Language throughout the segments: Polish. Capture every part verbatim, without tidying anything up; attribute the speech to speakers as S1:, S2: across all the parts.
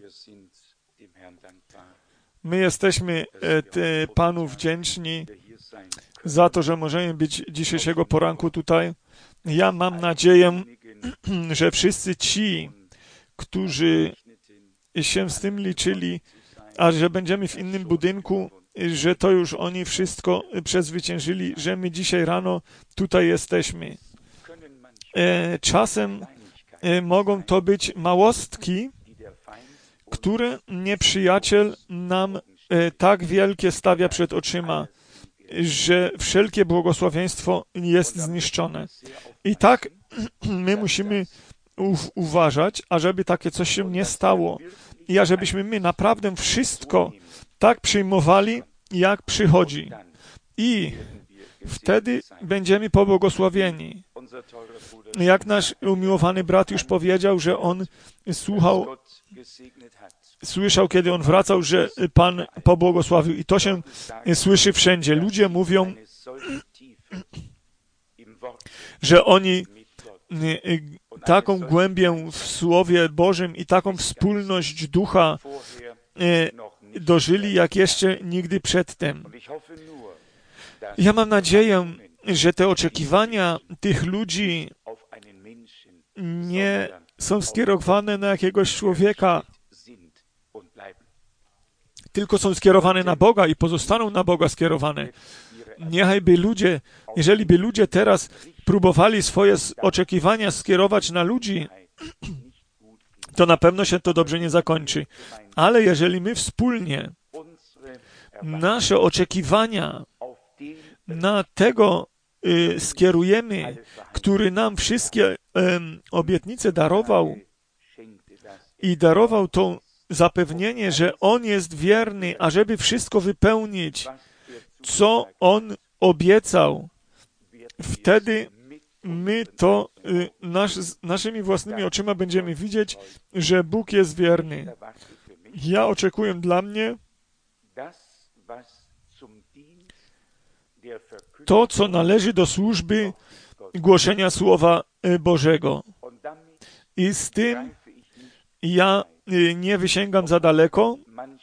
S1: My jesteśmy e, Panu wdzięczni za to, że możemy być dzisiejszego poranku tutaj. Ja mam nadzieję, że wszyscy ci, którzy się z tym liczyli, a że będziemy w innym budynku, że to już oni wszystko przezwyciężyli, że my dzisiaj rano tutaj jesteśmy. E, czasem e, mogą to być małostki, które nieprzyjaciel nam e, tak wielkie stawia przed oczyma, że wszelkie błogosławieństwo jest zniszczone. I tak my musimy u- uważać, ażeby takie coś się nie stało. I ażebyśmy my naprawdę wszystko tak przyjmowali, jak przychodzi. I wtedy będziemy pobłogosławieni. Jak nasz umiłowany brat już powiedział, że on słuchał, słyszał, kiedy on wracał, że Pan pobłogosławił. I to się słyszy wszędzie. Ludzie mówią, że oni taką głębię w Słowie Bożym i taką wspólność Ducha dożyli, jak jeszcze nigdy przedtem. Ja mam nadzieję, że te oczekiwania tych ludzi nie są skierowane na jakiegoś człowieka, tylko są skierowane na Boga i pozostaną na Boga skierowane. Niechaj by ludzie, jeżeli by ludzie teraz próbowali swoje oczekiwania skierować na ludzi, to na pewno się to dobrze nie zakończy. Ale jeżeli my wspólnie nasze oczekiwania na tego y, skierujemy, który nam wszystkie y, obietnice darował i darował to zapewnienie, że On jest wierny, ażeby wszystko wypełnić, co On obiecał, wtedy my to y, nasz, naszymi własnymi oczyma będziemy widzieć, że Bóg jest wierny. Ja oczekuję dla mnie to, co należy do służby głoszenia Słowa Bożego. I z tym ja y, nie wysięgam za daleko.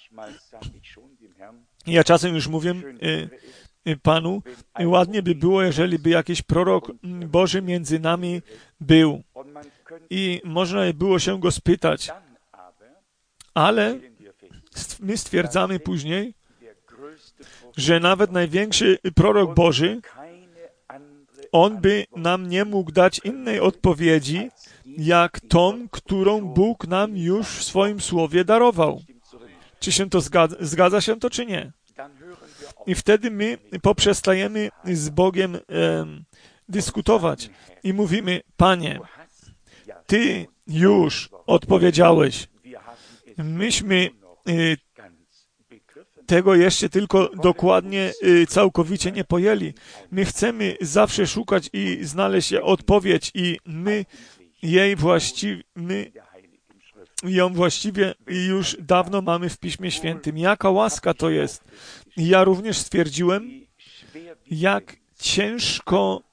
S1: Ja czasem już mówię y, y, Panu, y, ładnie by było, jeżeli by jakiś prorok Boży między nami był. I można by było się go spytać. Ale my stwierdzamy później, że nawet największy prorok Boży, on by nam nie mógł dać innej odpowiedzi, jak tą, którą Bóg nam już w swoim Słowie darował. Czy się to zgadza, zgadza się to, czy nie? I wtedy my poprzestajemy z Bogiem e, dyskutować i mówimy, Panie, Ty już odpowiedziałeś. Myśmy e, tego jeszcze tylko dokładnie, e, całkowicie nie pojęli. My chcemy zawsze szukać i znaleźć odpowiedź i my jej właściwie, my ją właściwie już dawno mamy w Piśmie Świętym. Jaka łaska to jest. Ja również stwierdziłem, jak ciężko,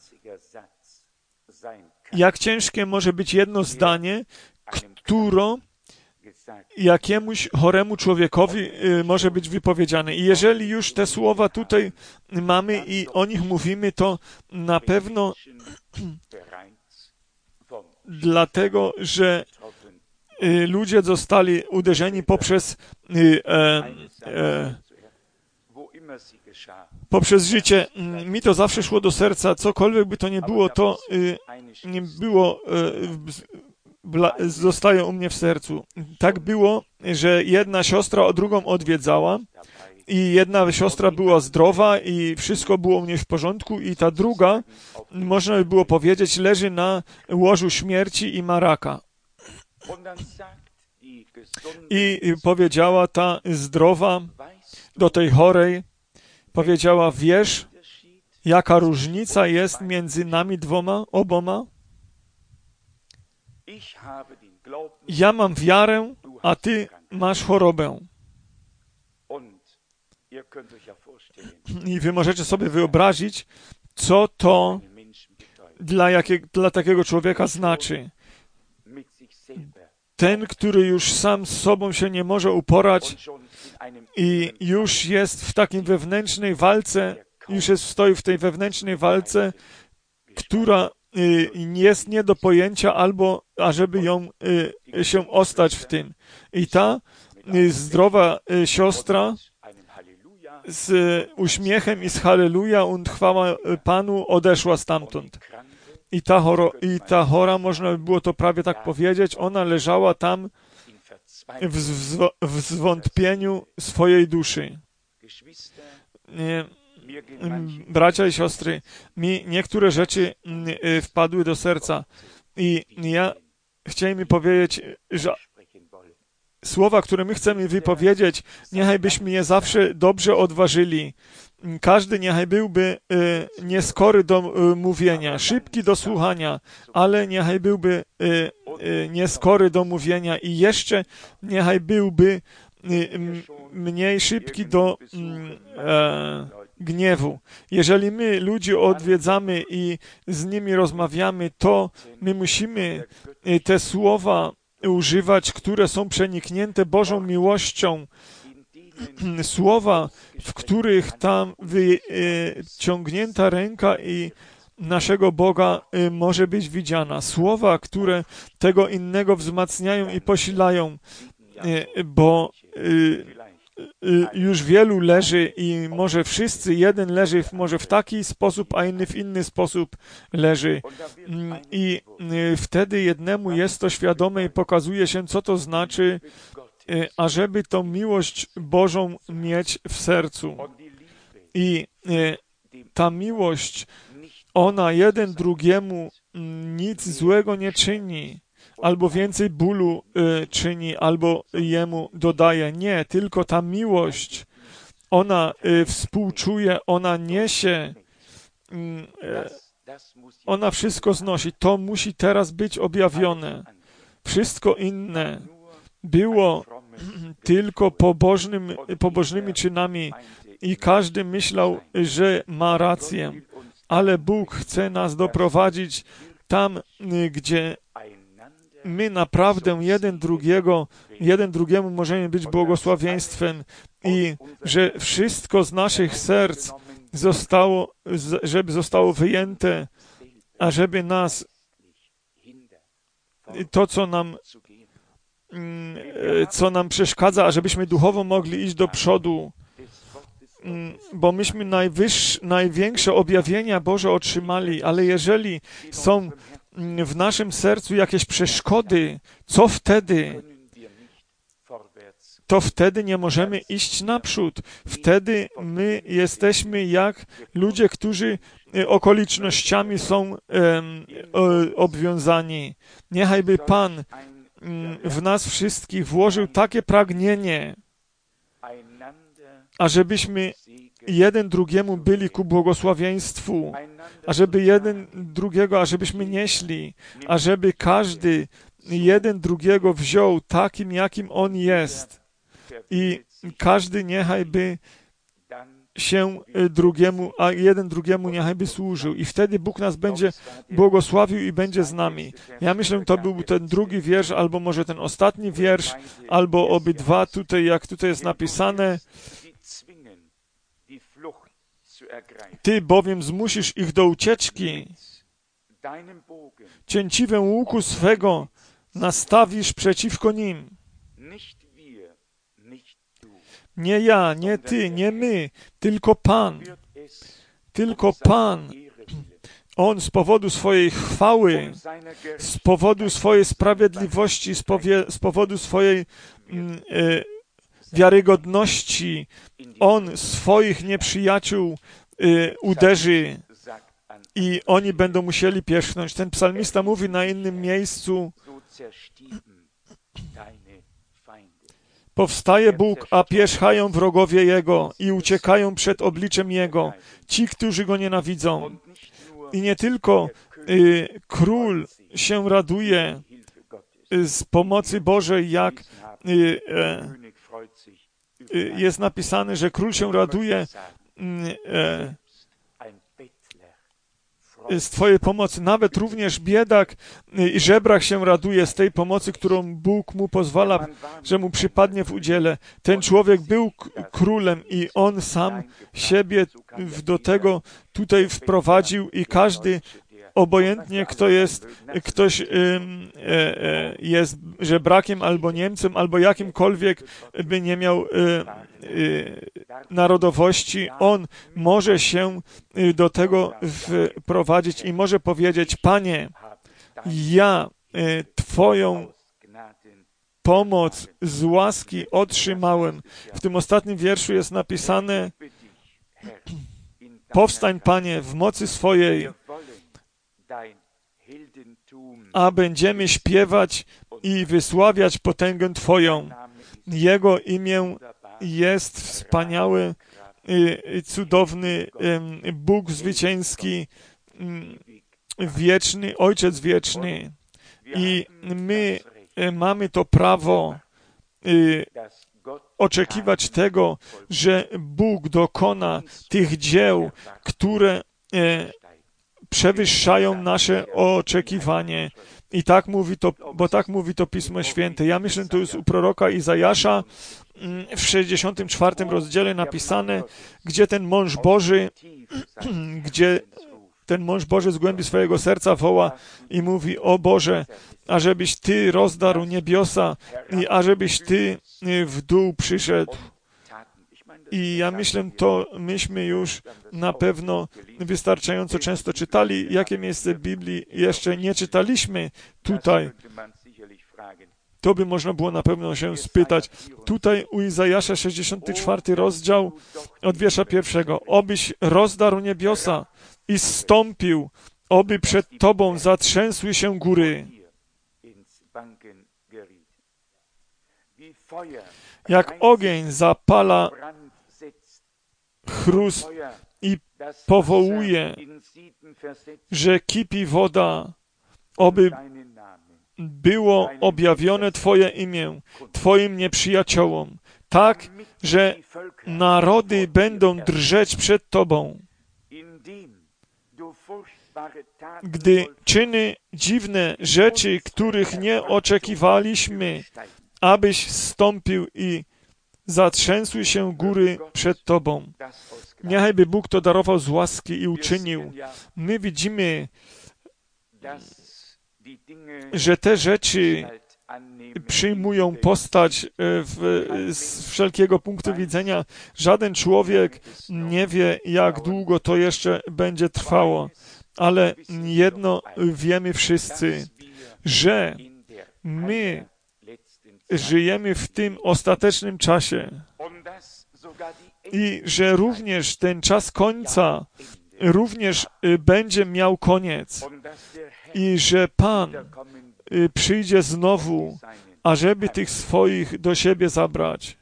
S1: jak ciężkie może być jedno zdanie, które jakiemuś choremu człowiekowi może być wypowiedziane. I jeżeli już te słowa tutaj mamy i o nich mówimy, to na pewno dlatego, że ludzie zostali uderzeni poprzez e, e, poprzez życie. Mi to zawsze szło do serca. Cokolwiek by to nie było, to e, nie było e, zostaje u mnie w sercu. Tak było, że jedna siostra o drugą odwiedzała i jedna siostra była zdrowa i wszystko było u niej w porządku i ta druga, można by było powiedzieć, leży na łożu śmierci i ma raka. I powiedziała ta zdrowa do tej chorej, powiedziała, wiesz, jaka różnica jest między nami dwoma, oboma? Ja mam wiarę, a ty masz chorobę. I wy możecie sobie wyobrazić, co to dla, jakie, dla takiego człowieka znaczy. ten, który już sam z sobą się nie może uporać i już jest w takiej wewnętrznej walce, już jest, stoi w tej wewnętrznej walce, która y, jest nie do pojęcia, albo ażeby ją y, się ostać w tym. I ta y, zdrowa y, siostra z uśmiechem i z halleluja und chwała Panu odeszła stamtąd. I ta, choro, I ta chora, można by było to prawie tak powiedzieć, ona leżała tam w, w, w zwątpieniu swojej duszy. Nie, bracia i siostry, mi niektóre rzeczy wpadły do serca i ja chciałem mi powiedzieć, że słowa, które my chcemy wypowiedzieć, niechaj byśmy je zawsze dobrze odważyli. Każdy niechaj byłby y, nieskory do y, mówienia, szybki do słuchania, ale niechaj byłby y, y, nieskory do mówienia i jeszcze niechaj byłby y, m, mniej szybki do y, e, gniewu. Jeżeli my ludzi odwiedzamy i z nimi rozmawiamy, to my musimy y, te słowa używać, które są przeniknięte Bożą miłością, słowa, w których tam wyciągnięta ręka i naszego Boga może być widziana. Słowa, które tego innego wzmacniają i posilają, bo już wielu leży i może wszyscy, jeden leży może w taki sposób, a inny w inny sposób leży. I wtedy jednemu jest to świadome i pokazuje się, co to znaczy, ażeby tą miłość Bożą mieć w sercu. I ta miłość, ona jeden drugiemu nic złego nie czyni, albo więcej bólu y, czyni, albo jemu dodaje. Nie, tylko ta miłość, ona y, współczuje, ona niesie, y, y, ona wszystko znosi. To musi teraz być objawione. Wszystko inne było tylko pobożnym, pobożnymi czynami i każdy myślał, że ma rację. Ale Bóg chce nas doprowadzić tam, gdzie my naprawdę jeden drugiego, jeden drugiemu możemy być błogosławieństwem i że wszystko z naszych serc zostało, żeby zostało wyjęte, a żeby nas to, co nam co nam przeszkadza, ażebyśmy duchowo mogli iść do przodu, bo myśmy najwyższe, największe objawienia Boże otrzymali, ale jeżeli są w naszym sercu jakieś przeszkody, co wtedy? To wtedy nie możemy iść naprzód. Wtedy my jesteśmy jak ludzie, którzy okolicznościami są um, obwiązani. Niechajby Pan w nas wszystkich włożył takie pragnienie, ażebyśmy jeden drugiemu byli ku błogosławieństwu, ażeby jeden drugiego, ażebyśmy nieśli, ażeby każdy jeden drugiego wziął takim, jakim on jest i każdy niechaj by się drugiemu, a jeden drugiemu niechaj by służył. I wtedy Bóg nas będzie błogosławił i będzie z nami. Ja myślę, że to był ten drugi wiersz, albo może ten ostatni wiersz, albo obydwa tutaj, jak tutaj jest napisane. Ty bowiem zmusisz ich do ucieczki. Cięciwę łuku swego nastawisz przeciwko nim. Nie ja, nie ty, nie my, tylko Pan. Tylko Pan. On z powodu swojej chwały, z powodu swojej sprawiedliwości, z, powie, z powodu swojej mm, e, wiarygodności, On swoich nieprzyjaciół e, uderzy i oni będą musieli pierzchnąć. Ten psalmista mówi na innym miejscu: powstaje Bóg, a pierzchają wrogowie Jego i uciekają przed obliczem Jego, ci, którzy Go nienawidzą. I nie tylko y, król się raduje y, z pomocy Bożej, jak y, y, jest napisane, że król się raduje y, z Twojej pomocy. Nawet również biedak i żebrak się raduje z tej pomocy, którą Bóg mu pozwala, że mu przypadnie w udziale. Ten człowiek był królem i on sam siebie do tego tutaj wprowadził i każdy, obojętnie kto jest, ktoś y, y, y, jest żebrakiem albo Niemcem, albo jakimkolwiek by nie miał y, y, narodowości, on może się do tego wprowadzić i może powiedzieć: Panie, ja y, Twoją pomoc z łaski otrzymałem. W tym ostatnim wierszu jest napisane: powstań, Panie, w mocy swojej, a będziemy śpiewać i wysławiać potęgę Twoją. Jego imię jest wspaniały, cudowny Bóg zwycięski, wieczny, Ojciec wieczny. I my mamy to prawo oczekiwać tego, że Bóg dokona tych dzieł, które przewyższają nasze oczekiwanie. I tak mówi to, bo tak mówi to Pismo Święte. Ja myślę, to jest u proroka Izajasza w sześćdziesiątym czwartym rozdziale napisane, gdzie ten mąż Boży, gdzie ten mąż Boży z głębi swojego serca woła i mówi: o Boże, ażebyś Ty rozdarł niebiosa i ażebyś Ty w dół przyszedł. I ja myślę, to myśmy już na pewno wystarczająco często czytali. Jakie miejsce Biblii jeszcze nie czytaliśmy tutaj? To by można było na pewno się spytać. Tutaj u Izajasza sześćdziesiąty czwarty rozdział od wiersza pierwszego. Obyś rozdarł niebiosa i zstąpił, oby przed Tobą zatrzęsły się góry. Jak ogień zapala chrust i powołuje, że kipi woda, oby było objawione Twoje imię Twoim nieprzyjaciołom, tak, że narody będą drżeć przed Tobą. Gdy czyny dziwne rzeczy, których nie oczekiwaliśmy, abyś zstąpił i zatrzęsły się góry przed Tobą. Niechajby Bóg to darował z łaski i uczynił. My widzimy, że te rzeczy przyjmują postać w, z wszelkiego punktu widzenia. Żaden człowiek nie wie, jak długo to jeszcze będzie trwało, ale jedno wiemy wszyscy, że my żyjemy w tym ostatecznym czasie i że również ten czas końca również będzie miał koniec i że Pan przyjdzie znowu, ażeby tych swoich do siebie zabrać.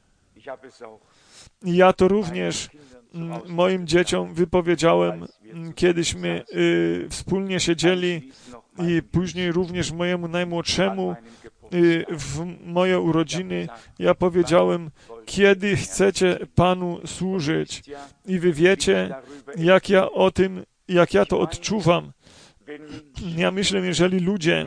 S1: Ja to również moim dzieciom wypowiedziałem, kiedyśmy wspólnie siedzieli i później również mojemu najmłodszemu w moje urodziny ja powiedziałem: kiedy chcecie Panu służyć? I wy wiecie, jak ja o tym, jak ja to odczuwam. Ja myślę, jeżeli ludzie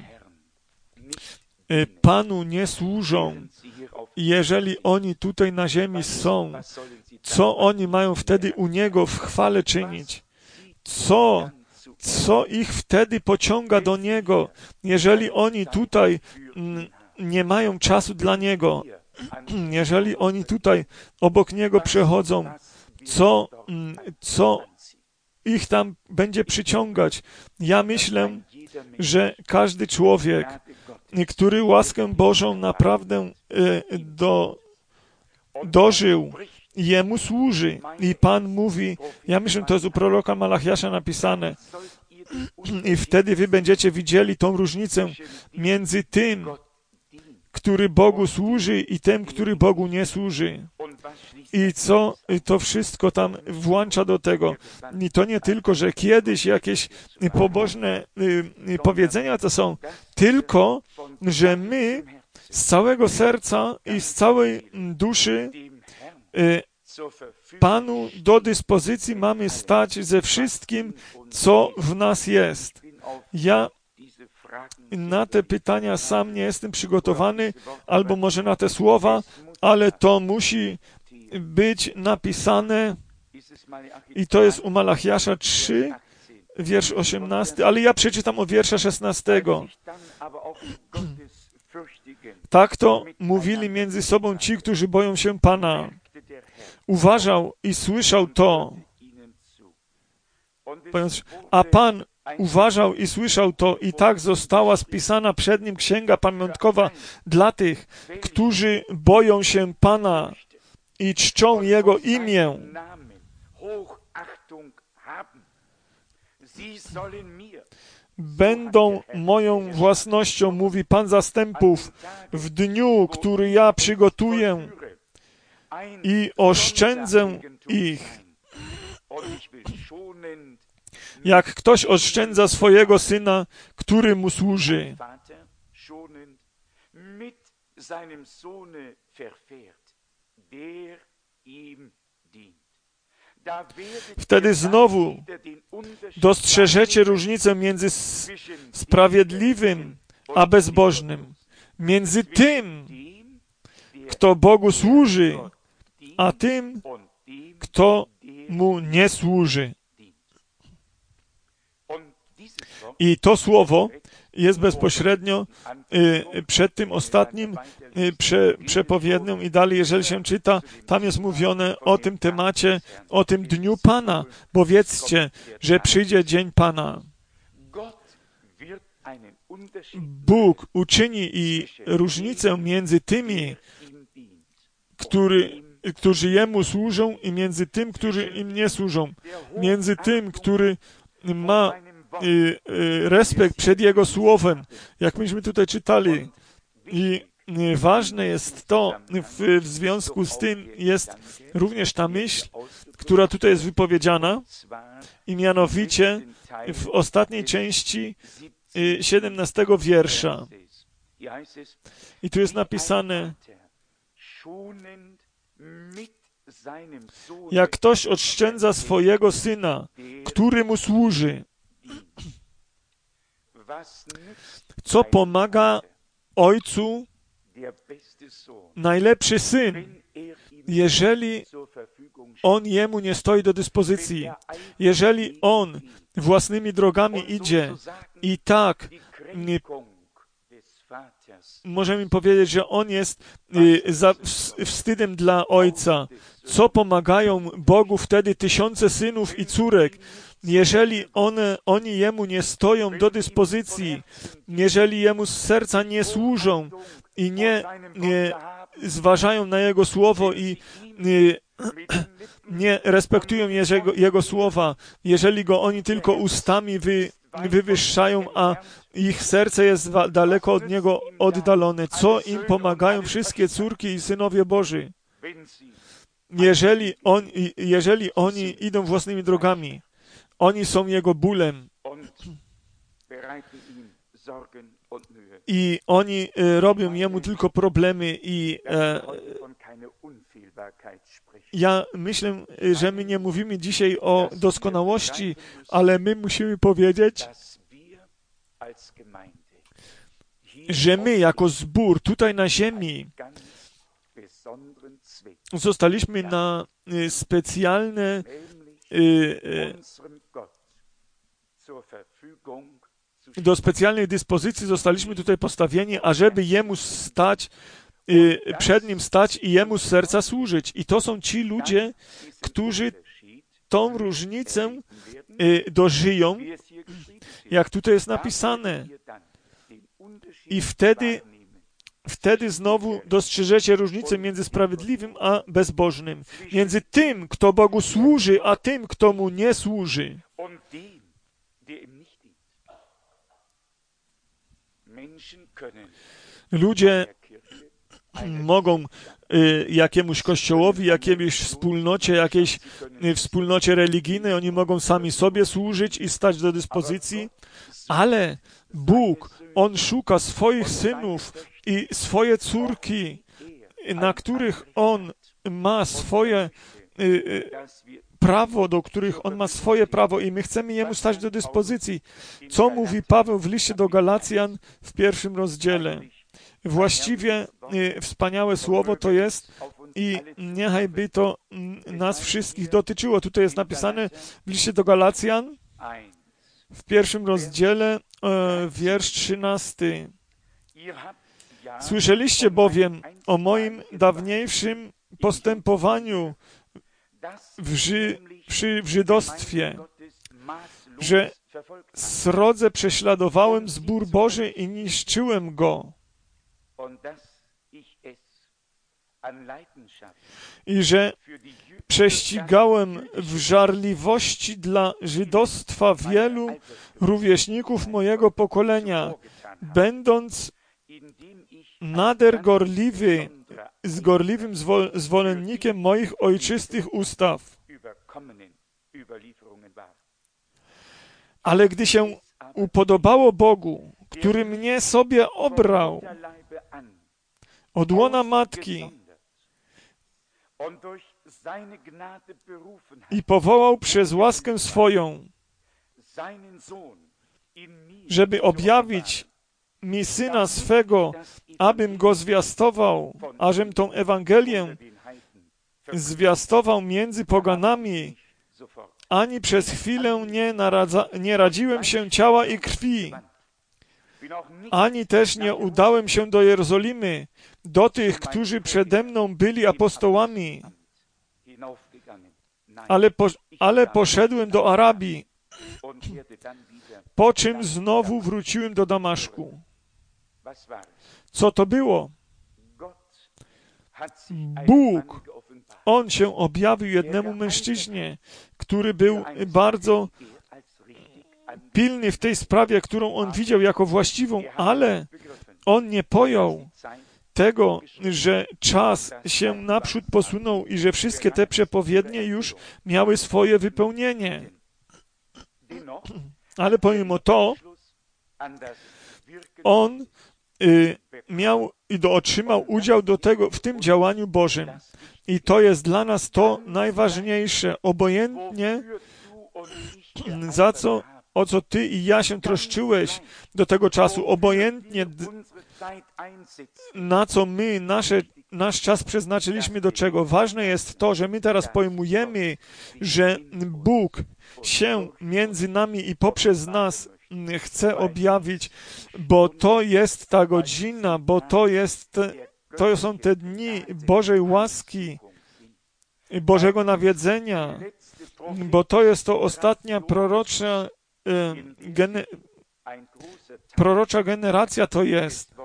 S1: Panu nie służą, jeżeli oni tutaj na ziemi są, co oni mają wtedy u Niego w chwale czynić? Co, co ich wtedy pociąga do Niego, jeżeli oni tutaj nie mają czasu dla Niego, jeżeli oni tutaj obok Niego przechodzą, co, co ich tam będzie przyciągać? Ja myślę, że każdy człowiek, który łaskę Bożą naprawdę do, dożył, Jemu służy. I Pan mówi, ja myślę, to jest u proroka Malachiasza napisane, i wtedy wy będziecie widzieli tą różnicę między tym, który Bogu służy, i tym, który Bogu nie służy. I co to wszystko tam włącza do tego. I to nie tylko, że kiedyś jakieś pobożne powiedzenia to są, tylko, że my z całego serca i z całej duszy Panu do dyspozycji mamy stać ze wszystkim, co w nas jest. Ja na te pytania sam nie jestem przygotowany, albo może na te słowa, ale to musi być napisane i to jest u Malachiasza trzy, wiersz osiemnasty, ale ja przeczytam od wiersza szesnastego. Tak to mówili między sobą ci, którzy boją się Pana. Uważał i słyszał to. A Pan uważał i słyszał to i tak została spisana przed nim księga pamiątkowa dla tych, którzy boją się Pana i czczą Jego imię. Będą moją własnością, mówi Pan zastępów, w dniu, który ja przygotuję i oszczędzę ich. Jak ktoś oszczędza swojego syna, który mu służy. Wtedy znowu dostrzeżecie różnicę między sprawiedliwym a bezbożnym, między tym, kto Bogu służy, a tym, kto mu nie służy. I to słowo jest bezpośrednio y, przed tym ostatnim y, prze, przepowiednią i dalej, jeżeli się czyta, tam jest mówione o tym temacie, o tym dniu Pana, bo wiedzcie, że przyjdzie dzień Pana. Bóg uczyni i różnicę między tymi, który, którzy Jemu służą i między tym, którzy im nie służą. Między tym, który ma y, y, respekt przed Jego Słowem, jak myśmy tutaj czytali. I y, ważne jest to, w, w związku z tym jest również ta myśl, która tutaj jest wypowiedziana, i mianowicie w ostatniej części y, siedemnastego wiersza. I tu jest napisane: jak ktoś oszczędza swojego syna, który mu służy, co pomaga ojcu najlepszy syn, jeżeli on jemu nie stoi do dyspozycji, jeżeli on własnymi drogami idzie i tak nie, możemy powiedzieć, że on jest y, za, wstydem dla ojca. Co pomagają Bogu wtedy tysiące synów i córek, jeżeli one, oni Jemu nie stoją do dyspozycji, jeżeli Jemu z serca nie służą i nie, nie zważają na Jego słowo i nie, nie respektują Jego, Jego słowa, jeżeli Go oni tylko ustami wy, wywyższają, a ich serce jest daleko od Niego oddalone. Co im pomagają wszystkie córki i synowie Boży? Jeżeli, on, jeżeli oni idą własnymi drogami, oni są Jego bólem i oni e, robią Jemu tylko problemy i e, ja myślę, że my nie mówimy dzisiaj o doskonałości, ale my musimy powiedzieć, że my jako zbór tutaj na ziemi zostaliśmy na specjalne do specjalnej dyspozycji zostaliśmy tutaj postawieni, ażeby Jemu stać, przed Nim stać i Jemu z serca służyć. I to są ci ludzie, którzy tą różnicę dożyją, jak tutaj jest napisane. I wtedy Wtedy znowu dostrzeżecie różnicę między sprawiedliwym a bezbożnym, między tym, kto Bogu służy, a tym, kto Mu nie służy. Ludzie mogą y, jakiemuś kościołowi, jakiejś wspólnocie, jakiejś y, wspólnocie religijnej, oni mogą sami sobie służyć i stać do dyspozycji, ale Bóg, On szuka swoich synów i swoje córki, na których On ma swoje y, y, prawo, do których On ma swoje prawo i my chcemy Jemu stać do dyspozycji. Co mówi Paweł w liście do Galacjan w pierwszym rozdziale? Właściwie y, wspaniałe słowo to jest i niechaj by to y, nas wszystkich dotyczyło. Tutaj jest napisane w liście do Galacjan w pierwszym rozdziale, y, wiersz trzynasty. Słyszeliście bowiem o moim dawniejszym postępowaniu w, ży, przy, w żydostwie, że srodze prześladowałem zbór Boży i niszczyłem go. I że prześcigałem w żarliwości dla żydostwa wielu rówieśników mojego pokolenia, będąc nader gorliwy, z gorliwym zwol- zwolennikiem moich ojczystych ustaw. Ale gdy się upodobało Bogu, który mnie sobie obrał od łona matki i powołał przez łaskę swoją, żeby objawić mi Syna swego, abym go zwiastował, ażem tą Ewangelię zwiastował między poganami, ani przez chwilę nie, naradza, nie radziłem się ciała i krwi, ani też nie udałem się do Jerozolimy, do tych, którzy przede mną byli apostołami, ale, po, ale poszedłem do Arabii, po czym znowu wróciłem do Damaszku. Co to było? Bóg, On się objawił jednemu mężczyźnie, który był bardzo pilny w tej sprawie, którą on widział jako właściwą, ale on nie pojął tego, że czas się naprzód posunął i że wszystkie te przepowiednie już miały swoje wypełnienie. Ale pomimo to, on y, miał i do, otrzymał udział do tego, w tym działaniu Bożym. I to jest dla nas to najważniejsze. Obojętnie za co, o co ty i ja się troszczyłeś do tego czasu, obojętnie na co my nasze, nasz czas przeznaczyliśmy do czego. Ważne jest to, że my teraz pojmujemy, że Bóg się między nami i poprzez nas chce objawić, bo to jest ta godzina, bo to jest, to są te dni Bożej łaski, Bożego nawiedzenia, bo to jest to ostatnia prorocza, gene, prorocza generacja to jest,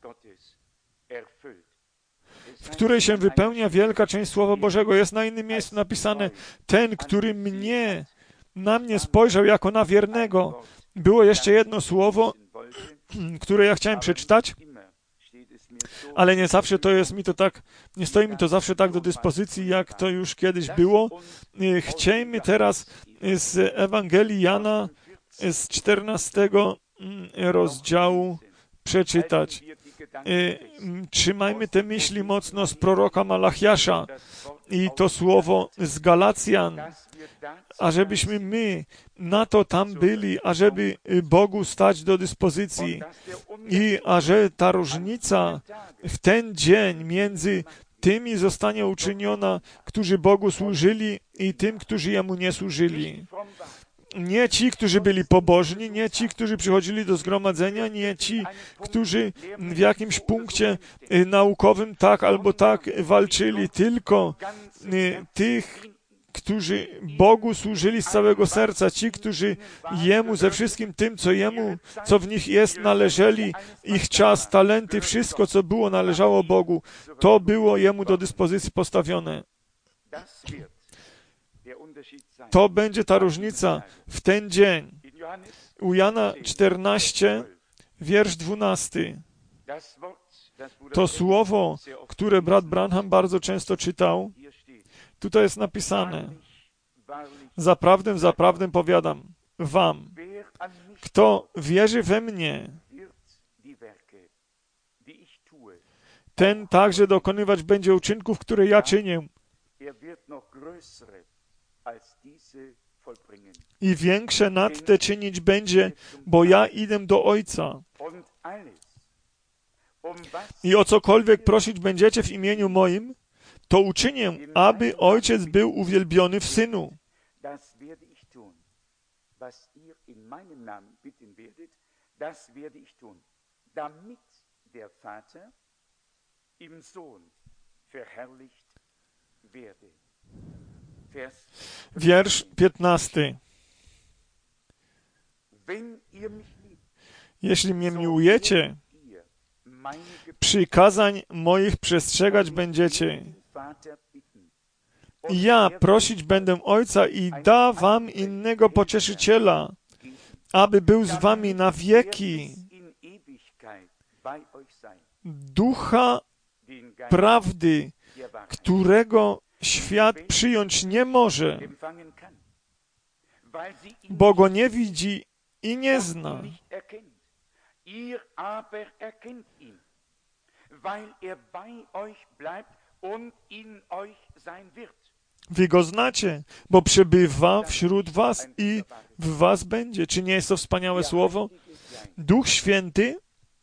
S1: w której się wypełnia wielka część Słowa Bożego. Jest na innym miejscu napisane, ten, który mnie, na mnie spojrzał jako na wiernego. Było jeszcze jedno słowo, które ja chciałem przeczytać, ale nie zawsze to jest mi to tak, nie stoi mi to zawsze tak do dyspozycji, jak to już kiedyś było. Chciejmy teraz z Ewangelii Jana z czternastego rozdziału przeczytać. Trzymajmy te myśli mocno z proroka Malachiasza i to słowo z Galacjan, ażebyśmy my na to tam byli, ażeby Bogu stać do dyspozycji i aże ta różnica w ten dzień między tymi zostanie uczyniona, którzy Bogu służyli i tym, którzy Jemu nie służyli. Nie ci, którzy byli pobożni, nie ci, którzy przychodzili do zgromadzenia, nie ci, którzy w jakimś punkcie naukowym tak albo tak walczyli, tylko tych, którzy Bogu służyli z całego serca, ci, którzy Jemu ze wszystkim tym, co Jemu, co w nich jest, należeli, ich czas, talenty, wszystko, co było, należało Bogu. To było Jemu do dyspozycji postawione. To będzie ta różnica w ten dzień. U Jana czternaście, wiersz dwunasty. To słowo, które brat Branham bardzo często czytał, tutaj jest napisane. Zaprawdę, zaprawdę powiadam wam, kto wierzy we mnie, ten także dokonywać będzie uczynków, które ja czynię. I większe nad te czynić będzie, bo ja idę do Ojca. I o cokolwiek prosić będziecie w imieniu moim, to uczynię, aby Ojciec był uwielbiony w Synu. Wiersz piętnasty. Jeśli mnie miłujecie, przykazań moich przestrzegać będziecie. I ja prosić będę Ojca i da wam innego pocieszyciela, aby był z wami na wieki. Ducha prawdy, którego świat przyjąć nie może, bo go nie widzi i nie zna. Wy go znacie, bo przebywa wśród was i w was będzie. Czy nie jest to wspaniałe słowo? Duch Święty,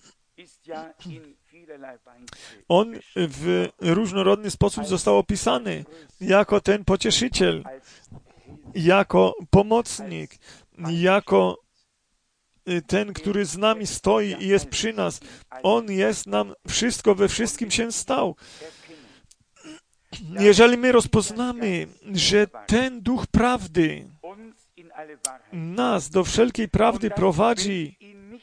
S1: on w różnorodny sposób został opisany jako ten pocieszyciel, jako pomocnik, jako ten, który z nami stoi i jest przy nas. On jest nam wszystko, we wszystkim się stał. Jeżeli my rozpoznamy, że ten Duch Prawdy nas do wszelkiej prawdy prowadzi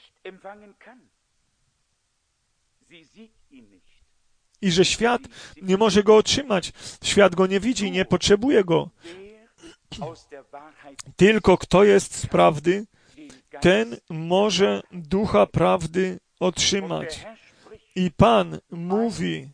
S1: i że świat nie może go otrzymać, świat go nie widzi, nie potrzebuje go. Tylko kto jest z prawdy, ten może Ducha Prawdy otrzymać. I Pan mówi,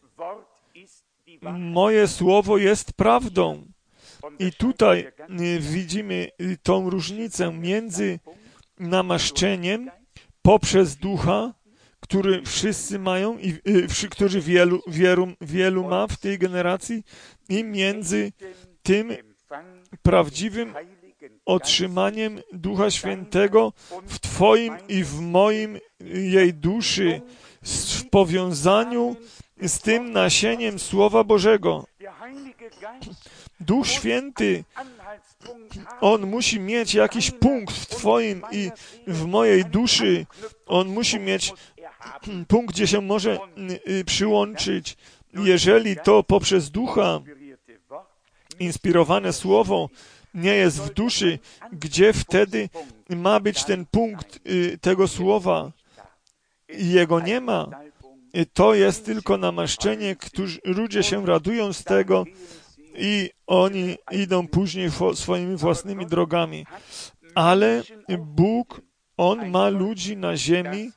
S1: moje słowo jest prawdą. I tutaj widzimy tą różnicę między namaszczeniem poprzez Ducha, który wszyscy mają, i który wielu, wielu, wielu ma w tej generacji, i między tym prawdziwym otrzymaniem Ducha Świętego w Twoim i w moim jej duszy, w powiązaniu z tym nasieniem Słowa Bożego. Duch Święty, on musi mieć jakiś punkt w Twoim i w mojej duszy. On musi mieć punkt, gdzie się może przyłączyć. Jeżeli to poprzez Ducha inspirowane Słowo nie jest w duszy, gdzie wtedy ma być ten punkt tego Słowa? Jego nie ma. To jest tylko namaszczenie, którzy ludzie się radują z tego i oni idą później swoimi własnymi drogami. Ale Bóg, On ma ludzi na ziemi,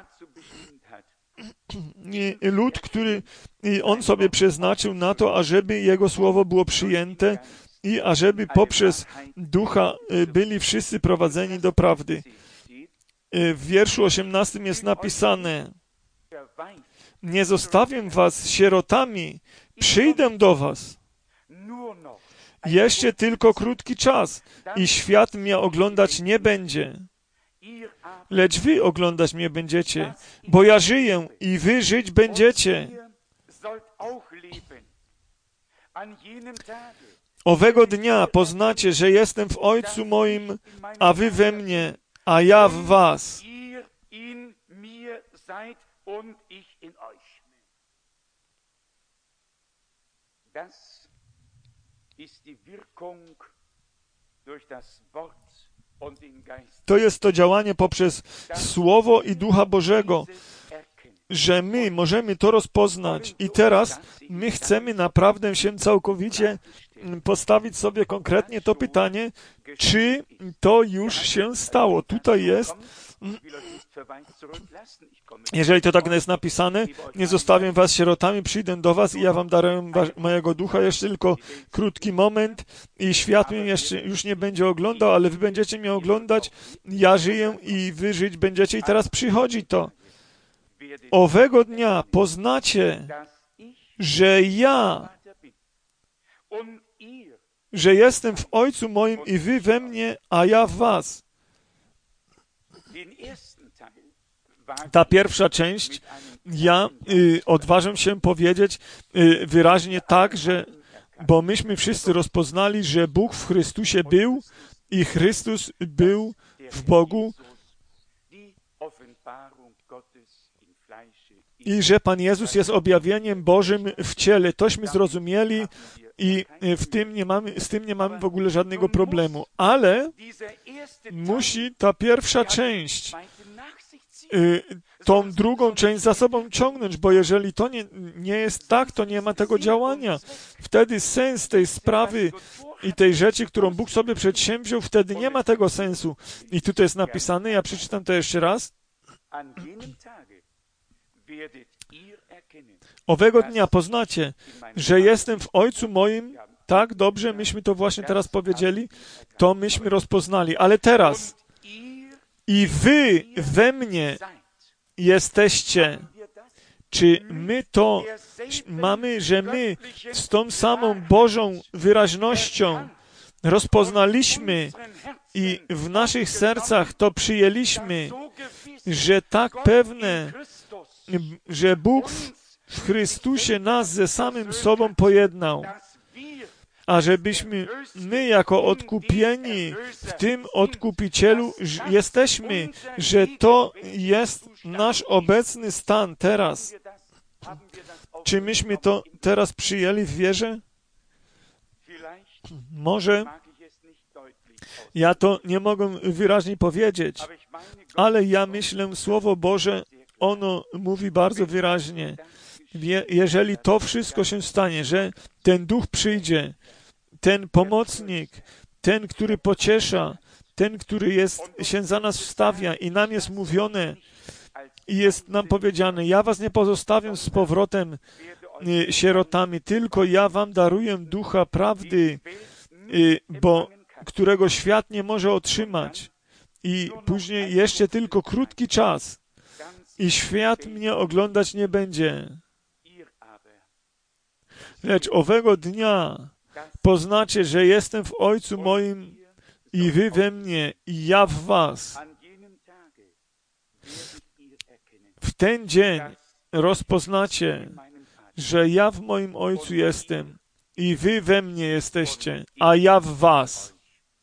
S1: lud, który On sobie przeznaczył na to, ażeby Jego Słowo było przyjęte i ażeby poprzez Ducha byli wszyscy prowadzeni do prawdy. W wierszu osiemnastym jest napisane: nie zostawię was sierotami, przyjdę do was. Jeszcze tylko krótki czas i świat mnie oglądać nie będzie. Lecz wy oglądać mnie będziecie, bo ja żyję i wy żyć będziecie. Owego dnia poznacie, że jestem w Ojcu moim, a wy we mnie, a ja w was. To jest to działanie poprzez Słowo i Ducha Bożego, że my możemy to rozpoznać. I teraz my chcemy naprawdę się całkowicie postawić sobie konkretnie to pytanie, czy to już się stało. Tutaj jest, jeżeli to tak jest napisane, nie zostawię was sierotami, przyjdę do was i ja wam daruję mojego ducha. Jeszcze tylko krótki moment i świat mnie jeszcze już nie będzie oglądał, ale wy będziecie mnie oglądać, ja żyję i wy żyć będziecie. I teraz przychodzi to. Owego dnia poznacie, że ja że jestem w Ojcu moim i wy we mnie, a ja w was. Ta pierwsza część, ja y, odważę się powiedzieć y, wyraźnie tak, że bo myśmy wszyscy rozpoznali, że Bóg w Chrystusie był i Chrystus był w Bogu i że Pan Jezus jest objawieniem Bożym w ciele. Tośmy zrozumieli i w tym nie mamy, z tym nie mamy w ogóle żadnego problemu. Ale musi ta pierwsza część y, tą drugą część za sobą ciągnąć, bo jeżeli to nie, nie jest tak, to nie ma tego działania. Wtedy sens tej sprawy i tej rzeczy, którą Bóg sobie przedsięwziął, wtedy nie ma tego sensu. I tutaj jest napisane, ja przeczytam to jeszcze raz. Owego dnia poznacie, że jestem w Ojcu moim, tak, dobrze, myśmy to właśnie teraz powiedzieli, to myśmy rozpoznali, ale teraz i wy we mnie jesteście. Czy my to mamy, że my z tą samą Bożą wyraźnością rozpoznaliśmy i w naszych sercach to przyjęliśmy, że tak pewne, że Bóg w Chrystusie nas ze samym sobą pojednał, a żebyśmy my jako odkupieni w tym odkupicielu jesteśmy, że to jest nasz obecny stan teraz. Czy myśmy to teraz przyjęli w wierze? Może ja to nie mogę wyraźnie powiedzieć, ale ja myślę, Słowo Boże, ono mówi bardzo wyraźnie. Jeżeli to wszystko się stanie, że ten Duch przyjdzie, ten pomocnik, ten, który pociesza, ten, który jest, się za nas wstawia i nam jest mówione i jest nam powiedziane, ja was nie pozostawię z powrotem y, sierotami, tylko ja wam daruję Ducha prawdy, y, bo którego świat nie może otrzymać. I później jeszcze tylko krótki czas i świat mnie oglądać nie będzie. Lecz owego dnia poznacie, że jestem w Ojcu moim i wy we mnie i ja w was. W ten dzień rozpoznacie, że ja w moim Ojcu jestem i wy we mnie jesteście, a ja w was.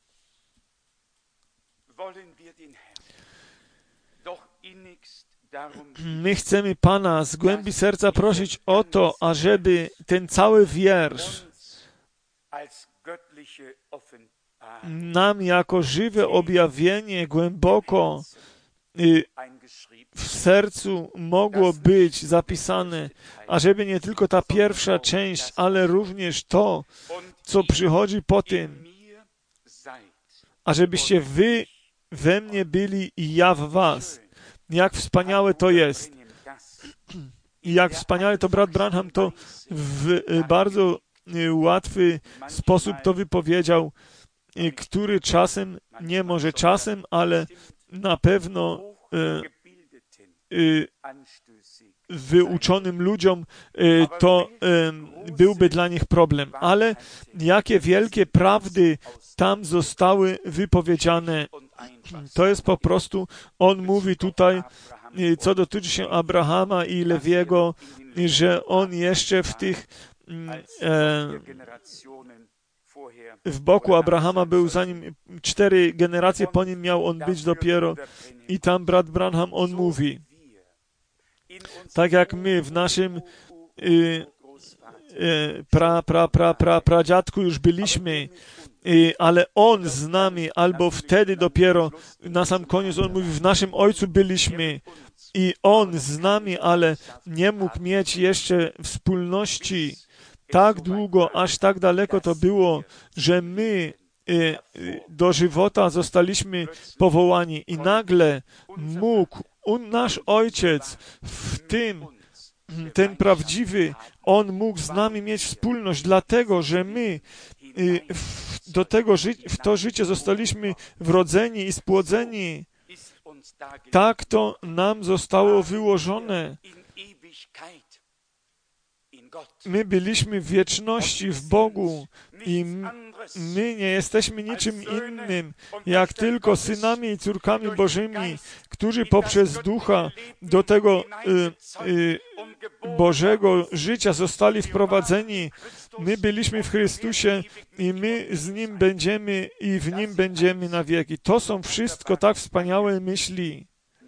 S1: My chcemy Pana z głębi serca prosić o to, ażeby ten cały wiersz nam jako żywe objawienie głęboko w sercu mogło być zapisane, ażeby nie tylko ta pierwsza część, ale również to, co przychodzi po tym, ażebyście wy we mnie byli i ja w was. Jak wspaniałe to jest. I jak wspaniale to brat Branham to w bardzo łatwy sposób to wypowiedział, który czasem, nie może czasem, ale na pewno e, e, wyuczonym ludziom e, to e, byłby dla nich problem. Ale jakie wielkie prawdy tam zostały wypowiedziane. To jest po prostu, on mówi tutaj, co dotyczy się Abrahama i Lewiego, że on jeszcze w tych e, w boku Abrahama był, zanim cztery generacje po nim miał on być dopiero. I tam brat Branham, on mówi, tak jak my w naszym y, y, pra, pra, pra, pra, pradziadku już byliśmy, y, ale on z nami, albo wtedy dopiero, na sam koniec on mówi, w naszym Ojcu byliśmy i on z nami, ale nie mógł mieć jeszcze wspólności tak długo, aż tak daleko to było, że my y, y, do żywota zostaliśmy powołani i nagle mógł on, nasz Ojciec w tym, ten prawdziwy, On mógł z nami mieć wspólność, dlatego, że my y, w, do tego ży w to życie zostaliśmy wrodzeni i spłodzeni. Tak to nam zostało wyłożone. My byliśmy w wieczności w Bogu i my nie jesteśmy niczym innym, jak tylko synami i córkami Bożymi, którzy poprzez Ducha do tego y, y, Bożego życia zostali wprowadzeni. My byliśmy w Chrystusie i my z Nim będziemy i w Nim będziemy na wieki. To są wszystko tak wspaniałe myśli.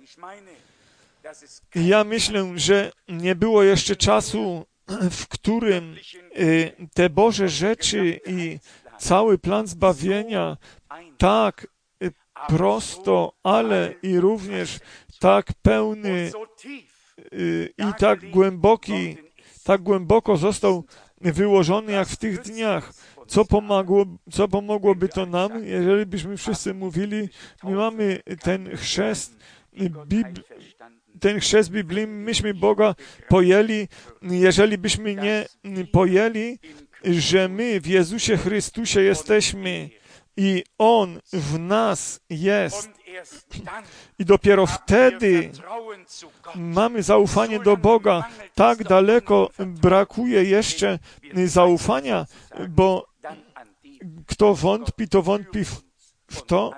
S1: Ja myślę, że nie było jeszcze czasu, w którym te Boże rzeczy i cały plan zbawienia tak prosto, ale i również tak pełny i tak głęboki, tak głęboko został wyłożony jak w tych dniach. Co pomogło, co pomogłoby to nam, jeżeli byśmy wszyscy mówili, my mamy ten chrzest Bibl- ten chrzest biblijny, myśmy Boga pojęli, jeżeli byśmy nie pojęli, że my w Jezusie Chrystusie jesteśmy i On w nas jest. I dopiero wtedy mamy zaufanie do Boga. Tak daleko brakuje jeszcze zaufania, bo kto wątpi, to wątpi w, w to,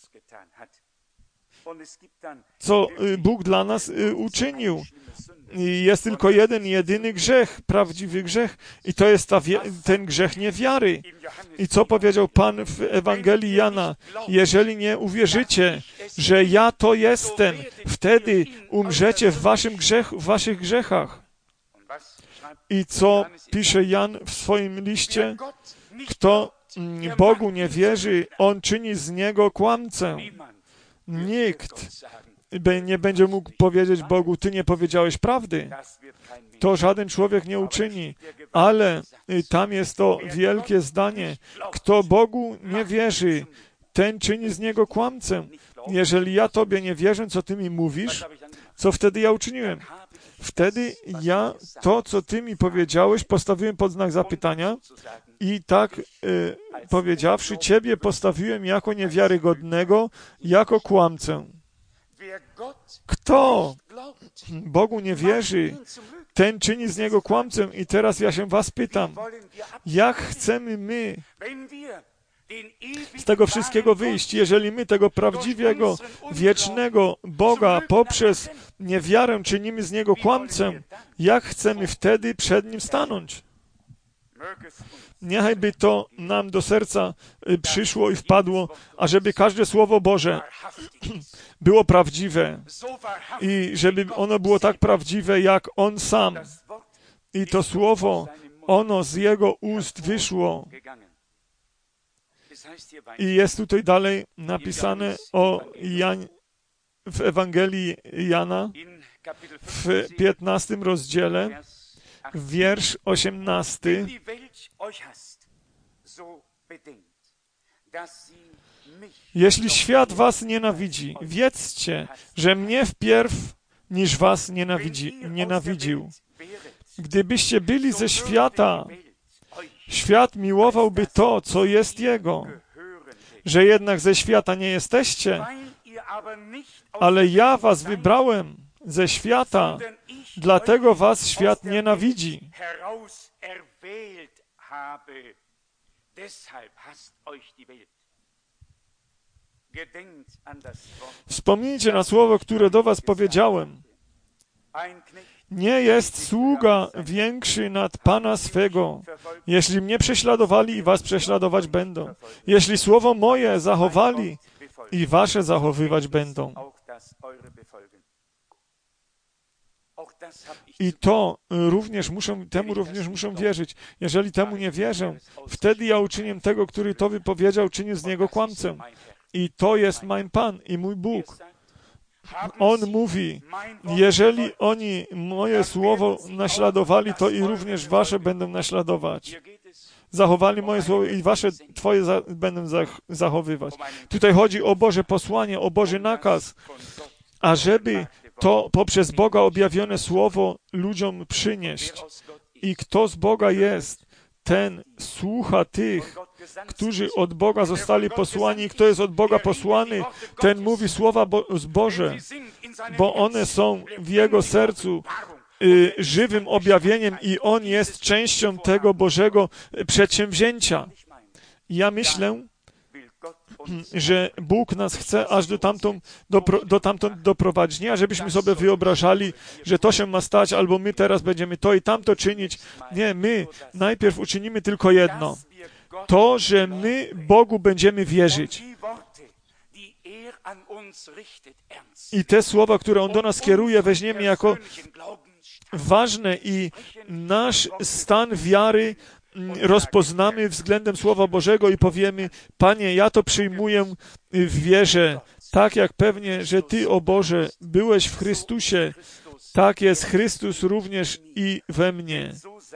S1: co Bóg dla nas uczynił. I jest tylko jeden, jedyny grzech, prawdziwy grzech i to jest ta ten grzech niewiary. I co powiedział Pan w Ewangelii Jana? Jeżeli nie uwierzycie, że ja to jestem, wtedy umrzecie w waszym grzechu, w waszych grzechach. I co pisze Jan w swoim liście? Kto Bogu nie wierzy, on czyni z niego kłamcę. Nikt nie będzie mógł powiedzieć Bogu, Ty nie powiedziałeś prawdy. To żaden człowiek nie uczyni. Ale tam jest to wielkie zdanie. Kto Bogu nie wierzy, ten czyni z niego kłamcę. Jeżeli ja Tobie nie wierzę, co Ty mi mówisz, co wtedy ja uczyniłem? Wtedy ja to, co Ty mi powiedziałeś, postawiłem pod znak zapytania i tak y, powiedziawszy, Ciebie postawiłem jako niewiarygodnego, jako kłamcę. Kto Bogu nie wierzy, ten czyni z niego kłamcę. I teraz ja się was pytam, jak chcemy my z tego wszystkiego wyjść, jeżeli my tego prawdziwego, wiecznego Boga poprzez niewiarę czynimy z niego kłamcę, jak chcemy wtedy przed nim stanąć? Niechaj to nam do serca przyszło i wpadło, ażeby każde Słowo Boże było prawdziwe i żeby ono było tak prawdziwe, jak On sam. I to Słowo, ono z Jego ust wyszło. I jest tutaj dalej napisane o Jan, w Ewangelii Jana w piętnastym rozdziale, wiersz osiemnasty. Jeśli świat was nienawidzi, wiedzcie, że mnie wpierw niż was nienawidzi, nienawidził. Gdybyście byli ze świata, świat miłowałby to, co jest jego. Że jednak ze świata nie jesteście, ale ja was wybrałem ze świata, dlatego was świat nienawidzi. Wspomnijcie na słowo, które do was powiedziałem. Nie jest sługa większy nad Pana swego. Jeśli mnie prześladowali, i was prześladować będą. Jeśli słowo moje zachowali, i wasze zachowywać będą. I to również muszą, temu również muszą wierzyć. Jeżeli temu nie wierzę, wtedy ja uczynię tego, który to wypowiedział, czynię z niego kłamcę. I to jest mój Pan i mój Bóg. On mówi, jeżeli oni moje słowo naśladowali, to i również wasze będą naśladować. Zachowali moje słowo i wasze, twoje za, będą zach, zachowywać. Tutaj chodzi o Boże posłanie, o Boży nakaz, ażeby to poprzez Boga objawione słowo ludziom przynieść. I kto z Boga jest, ten słucha tych, którzy od Boga zostali posłani. Kto jest od Boga posłany, ten mówi słowa Bo- Boże, bo one są w jego sercu y, żywym objawieniem i on jest częścią tego Bożego przedsięwzięcia. Ja myślę, że Bóg nas chce aż do tamtą, do, do tamtąd doprowadzić. Nie, żebyśmy sobie wyobrażali, że to się ma stać, albo my teraz będziemy to i tamto czynić. Nie, my najpierw uczynimy tylko jedno. To, że my Bogu będziemy wierzyć. I te słowa, które On do nas kieruje, weźmiemy jako ważne i nasz stan wiary rozpoznamy względem Słowa Bożego i powiemy: Panie, ja to przyjmuję w wierze, tak jak pewnie, że Ty, o Boże, byłeś w Chrystusie, tak jest Chrystus również i we mnie.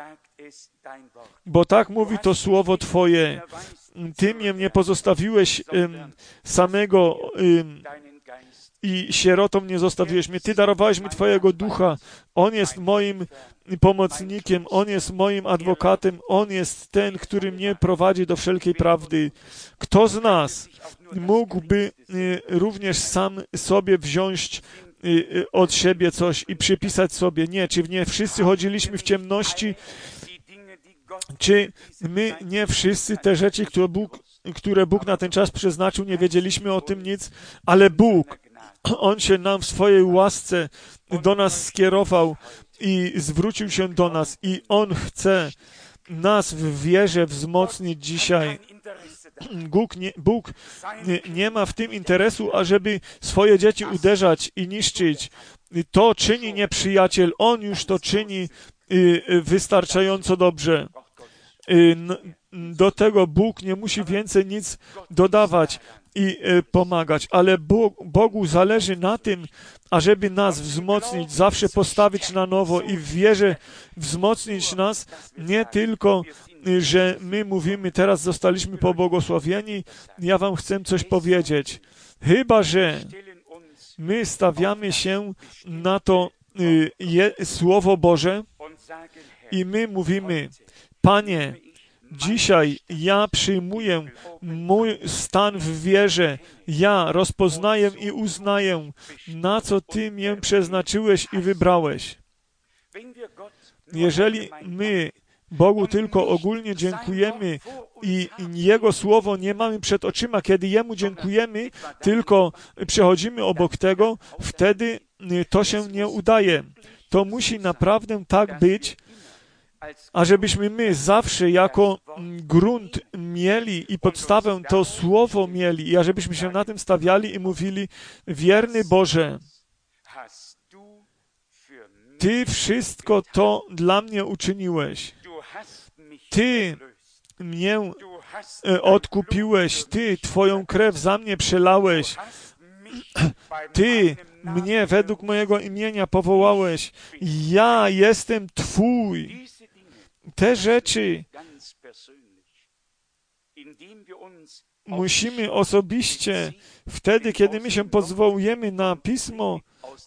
S1: Bo tak mówi to Słowo Twoje. Ty mnie nie pozostawiłeś um, samego um, i sierotą nie zostawiłeś mnie. Ty darowałeś mi Twojego Ducha. On jest moim pomocnikiem, On jest moim adwokatem, On jest ten, który mnie prowadzi do wszelkiej prawdy. Kto z nas mógłby również sam sobie wziąć od siebie coś i przypisać sobie? Nie, czy nie wszyscy chodziliśmy w ciemności? Czy my nie wszyscy te rzeczy, które Bóg, które Bóg na ten czas przeznaczył, nie wiedzieliśmy o tym nic? Ale Bóg, On się nam w swojej łasce do nas skierował i zwrócił się do nas i On chce nas w wierze wzmocnić dzisiaj. Bóg nie, Bóg nie, nie ma w tym interesu, ażeby swoje dzieci uderzać i niszczyć. To czyni nieprzyjaciel. On już to czyni wystarczająco dobrze. Do tego Bóg nie musi więcej nic dodawać i pomagać, ale Bogu zależy na tym, ażeby nas wzmocnić, zawsze postawić na nowo i w wierze wzmocnić nas, nie tylko, że my mówimy, teraz zostaliśmy pobłogosławieni, ja wam chcę coś powiedzieć. Chyba że my stawiamy się na to je, Słowo Boże i my mówimy: Panie, dzisiaj ja przyjmuję mój stan w wierze. Ja rozpoznaję i uznaję, na co Ty mnie przeznaczyłeś i wybrałeś. Jeżeli my Bogu tylko ogólnie dziękujemy i Jego Słowo nie mamy przed oczyma, kiedy Jemu dziękujemy, tylko przechodzimy obok tego, wtedy to się nie udaje. To musi naprawdę tak być, ażebyśmy my zawsze jako grunt mieli i podstawę to Słowo mieli i ażebyśmy się na tym stawiali i mówili: wierny Boże, Ty wszystko to dla mnie uczyniłeś. Ty mnie odkupiłeś. Ty Twoją krew za mnie przelałeś. Ty mnie według mojego imienia powołałeś. Ja jestem Twój. Te rzeczy musimy osobiście, wtedy, kiedy my się pozwołujemy na Pismo,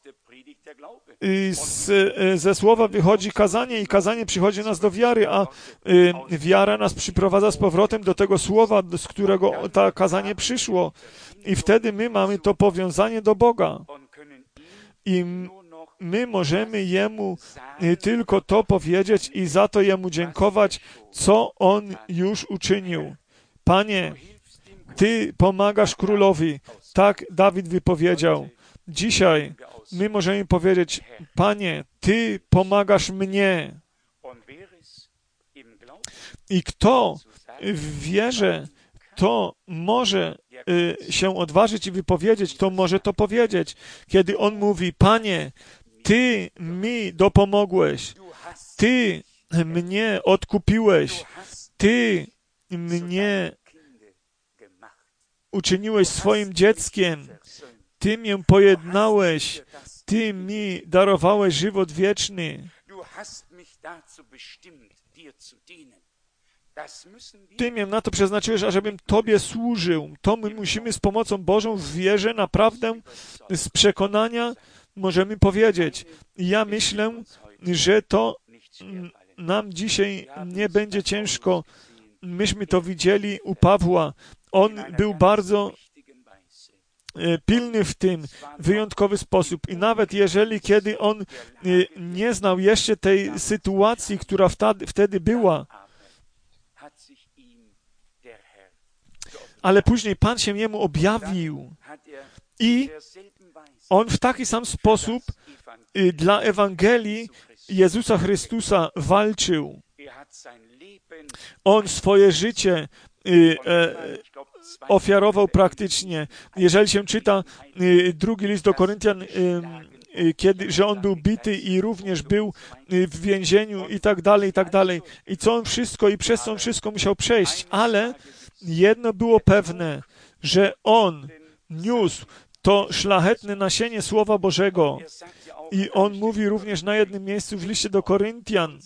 S1: z, ze słowa wychodzi kazanie i kazanie przychodzi nas do wiary, a y, wiara nas przyprowadza z powrotem do tego słowa, z którego to kazanie przyszło. I wtedy my mamy to powiązanie do Boga. I my możemy Jemu tylko to powiedzieć i za to Jemu dziękować, co On już uczynił. Panie, Ty pomagasz królowi. Tak Dawid wypowiedział. Dzisiaj my możemy powiedzieć: Panie, Ty pomagasz mnie. I kto w wierze to może y, się odważyć i wypowiedzieć, to może to powiedzieć. Kiedy on mówi: Panie, Ty mi dopomogłeś, Ty mnie odkupiłeś, Ty mnie uczyniłeś swoim dzieckiem, Ty mnie pojednałeś, Ty mi darowałeś żywot wieczny. Ty mnie na to przeznaczyłeś, ażebym Tobie służył. To my musimy z pomocą Bożą w wierze, naprawdę z przekonania możemy powiedzieć. Ja myślę, że to nam dzisiaj nie będzie ciężko. Myśmy to widzieli u Pawła. On był bardzo pilny w tym, wyjątkowy sposób. I nawet jeżeli, kiedy on nie znał jeszcze tej sytuacji, która wtedy była, Ale później Pan się jemu objawił i on w taki sam sposób y, dla Ewangelii Jezusa Chrystusa walczył. On swoje życie y, e, ofiarował praktycznie. Jeżeli się czyta y, drugi list do Koryntian, y, y, kiedy, że on był bity i również był y, w więzieniu i tak dalej, i tak dalej. I co on wszystko, i przez co on wszystko musiał przejść. Ale jedno było pewne, że on niósł to szlachetne nasienie Słowa Bożego. I on mówi również na jednym miejscu w liście do Koryntian,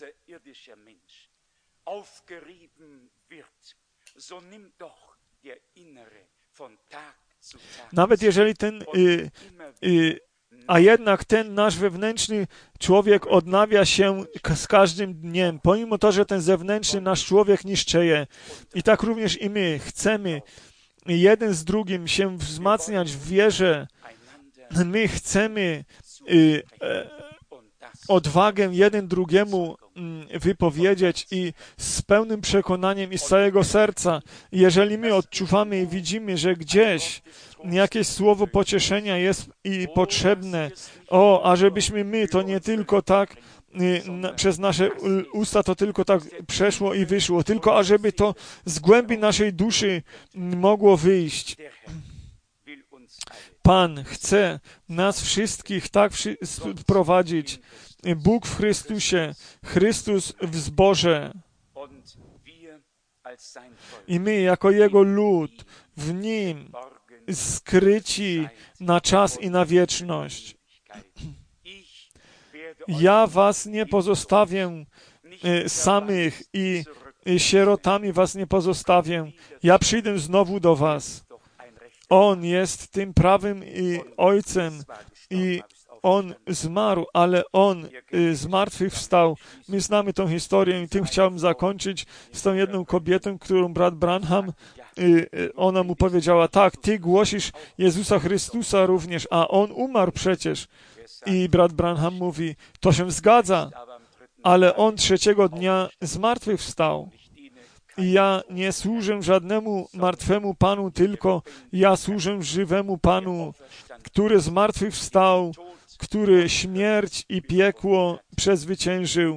S1: nawet jeżeli ten, y, y, a jednak ten nasz wewnętrzny człowiek odnawia się z każdym dniem, pomimo to, że ten zewnętrzny nasz człowiek niszczeje. I tak również i my chcemy jeden z drugim się wzmacniać w wierze. My chcemy y, e, odwagę jeden drugiemu wypowiedzieć i z pełnym przekonaniem i z całego serca. Jeżeli my odczuwamy i widzimy, że gdzieś jakieś słowo pocieszenia jest i potrzebne, o, ażebyśmy my to nie tylko tak na, przez nasze usta to tylko tak przeszło i wyszło, tylko ażeby to z głębi naszej duszy mogło wyjść. Pan chce nas wszystkich tak prowadzić. Bóg w Chrystusie, Chrystus w zborze. I my jako Jego lud w Nim skryci na czas i na wieczność. Ja was nie pozostawię samych i sierotami was nie pozostawię. Ja przyjdę znowu do was. On jest tym prawym Ojcem i On zmarł, ale On zmartwychwstał. My znamy tą historię i tym chciałem zakończyć z tą jedną kobietą, którą brat Branham, ona mu powiedziała, tak, ty głosisz Jezusa Chrystusa również, a On umarł przecież. I brat Branham mówi, to się zgadza, ale On trzeciego dnia zmartwychwstał. I ja nie służę żadnemu martwemu Panu, tylko ja służę żywemu Panu, który zmartwychwstał, który śmierć i piekło przezwyciężył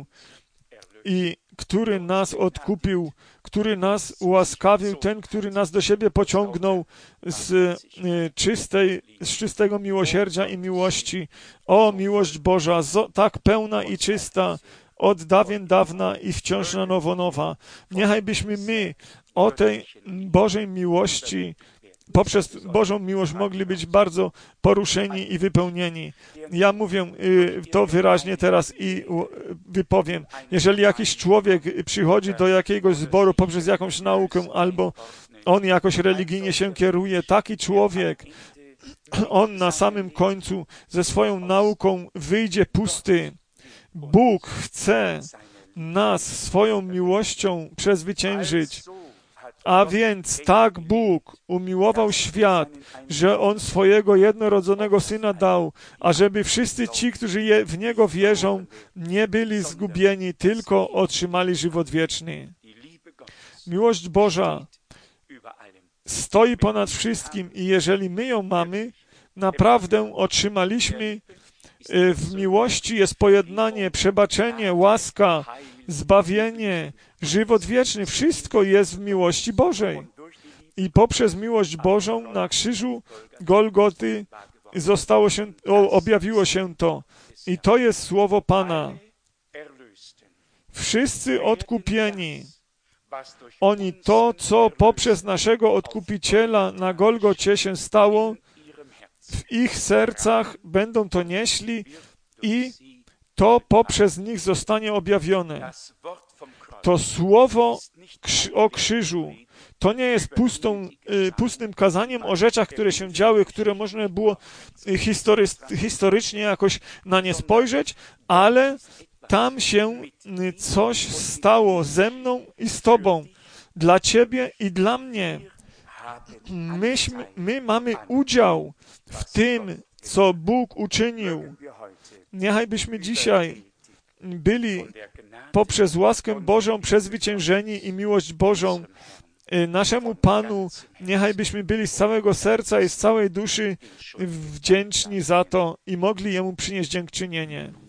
S1: i który nas odkupił, który nas ułaskawił, ten, który nas do siebie pociągnął z czystej, z czystego miłosierdzia i miłości. O, miłość Boża, tak pełna i czysta, od dawien dawna i wciąż na nowo nowa. Niechaj byśmy my o tej Bożej miłości, poprzez Bożą miłość mogli być bardzo poruszeni i wypełnieni. Ja mówię to wyraźnie teraz i wypowiem. Jeżeli jakiś człowiek przychodzi do jakiegoś zboru poprzez jakąś naukę, albo on jakoś religijnie się kieruje, taki człowiek, on na samym końcu ze swoją nauką wyjdzie pusty. Bóg chce nas swoją miłością przezwyciężyć. A więc tak Bóg umiłował świat, że On swojego jednorodzonego Syna dał, ażeby wszyscy ci, którzy je, w Niego wierzą, nie byli zgubieni, tylko otrzymali żywot wieczny. Miłość Boża stoi ponad wszystkim i jeżeli my ją mamy, naprawdę otrzymaliśmy. W miłości jest pojednanie, przebaczenie, łaska, zbawienie, żywot wieczny. Wszystko jest w miłości Bożej. I poprzez miłość Bożą na krzyżu Golgoty zostało się, o, objawiło się to. I to jest słowo Pana. Wszyscy odkupieni. Oni to, co poprzez naszego Odkupiciela na Golgocie się stało, w ich sercach będą to nieśli i to poprzez nich zostanie objawione. To słowo o krzyżu to nie jest pustą, pustym kazaniem o rzeczach, które się działy, które można było history- historycznie jakoś na nie spojrzeć, ale tam się coś stało ze mną i z Tobą, dla Ciebie i dla mnie. Myśmy, my mamy udział w tym, co Bóg uczynił. Niechaj byśmy dzisiaj byli poprzez łaskę Bożą przezwyciężeni i miłość Bożą naszemu Panu, niechaj byśmy byli z całego serca i z całej duszy wdzięczni za to i mogli Jemu przynieść dziękczynienie.